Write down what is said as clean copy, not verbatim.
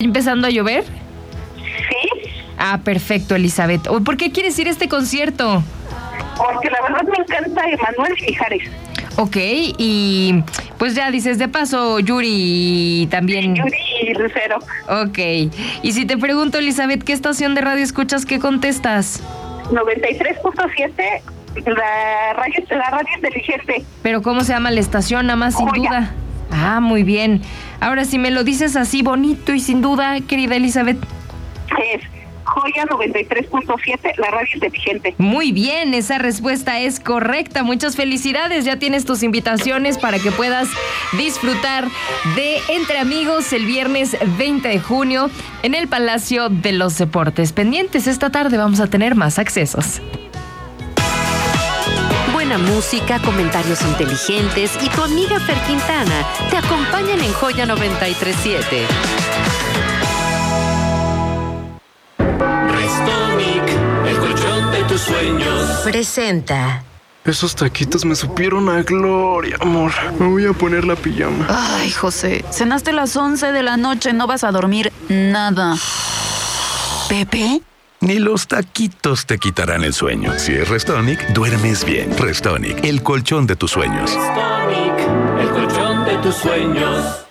empezando a llover? Sí. Ah, perfecto, Elizabeth. ¿Por qué quieres ir a este concierto? Porque la verdad me encanta Emanuel Mijares. Ok, y pues ya dices, de paso, Yuri también. Yuri y Lucero. Ok, y si te pregunto, Elizabeth, ¿qué estación de radio escuchas? ¿Qué contestas? 93.7, la radio inteligente. Pero ¿cómo se llama la estación? Nada más, sin Joya. duda. Ah, muy bien. Ahora, si me lo dices así bonito y sin duda, querida Elizabeth. Es Joya 93.7, la radio inteligente. Muy bien, esa respuesta es correcta. Muchas felicidades. Ya tienes tus invitaciones para que puedas disfrutar de Entre Amigos el viernes 20 de junio en el Palacio de los Deportes. Pendientes, esta tarde vamos a tener más accesos. Buena música, comentarios inteligentes y tu amiga Fer Quintana te acompañan en Joya 93.7. Restonic, el colchón de tus sueños. Presenta. Esos taquitos me supieron a gloria, amor. Me voy a poner la pijama. Ay, José, cenaste a las 11 de la noche, no vas a dormir nada. ¿Pepe? Ni los taquitos te quitarán el sueño. Si es Restonic, duermes bien. Restonic, el colchón de tus sueños. Restonic, el colchón de tus sueños.